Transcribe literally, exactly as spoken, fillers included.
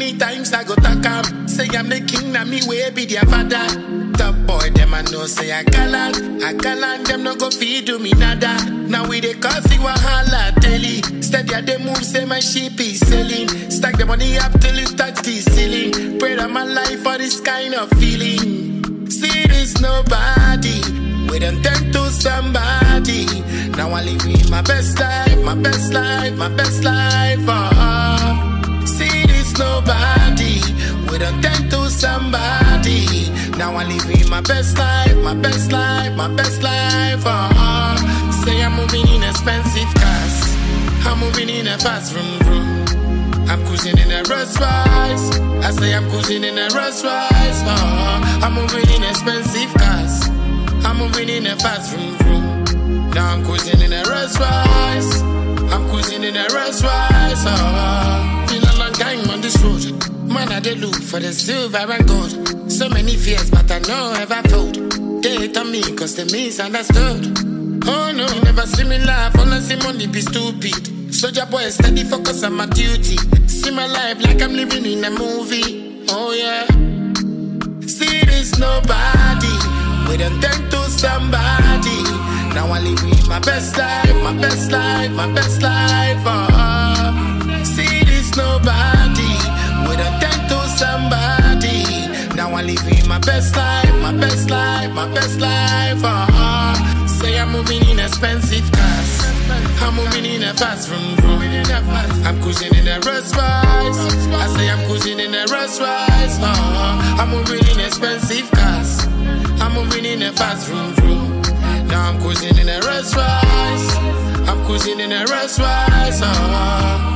many times I go talk am? Say I'm the king, na me way be their father. Top boy, them I know say I gallant. I gallant, them no go feed do me nada. Now we they cause you wahala daily. Steady at the move, say my sheep is selling. Stack the money up till it touch the ceiling. Pray that my life for this kind of feeling. See this nobody. We done turn to somebody. Now I live in my best life, my best life, my best life. Oh, see this nobody. We done turn to somebody. Now I live in my best life, my best life, my best life. Oh, say I'm moving in expensive cars. I'm moving in a fast room room. I'm cruising in a Rolls Royce. I say I'm cruising in a Rolls Royce. Oh, I'm moving in expensive cars. I'm moving in a fast room room. Now I'm cruising in a Rolls Royce. I'm cruising in a Rolls Royce. Oh, been a long time on this road. Man, I dey look for the silver and gold. So many fears, but I know ever fold. They hate on me cause they misunderstood. Oh no, you never see me laugh unless the money be stupid. Soldier boy steady focus on my duty. See my life like I'm living in a movie. Oh yeah. See this nobody. We done turn to somebody. Now I live in my best life, my best life, my best life. Oh, see this nobody. We done turn to somebody. Now I live in my best life, my best life, my best life. Oh, say I'm moving in expensive cars. I'm moving in a fast room room. I'm cruising in a Rolls Royce. I say I'm cruising in a Rolls Royce. Oh, I'm moving in expensive cars. I'm moving in a fast room room. Now I'm cruising in a Rolls Royce. I'm cruising in a Rolls Royce. Oh.